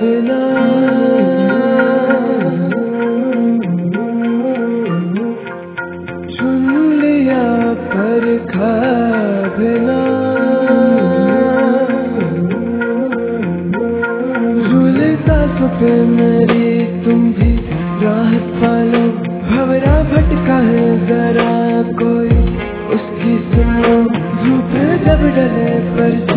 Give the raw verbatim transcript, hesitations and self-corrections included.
बिना चुन लिया पर खा बिना झूले सांसों पे मेरी तुम भी राहत पालो। भंवरा भटका है जरा कोई उसकी सुनो, धूप जब डले पर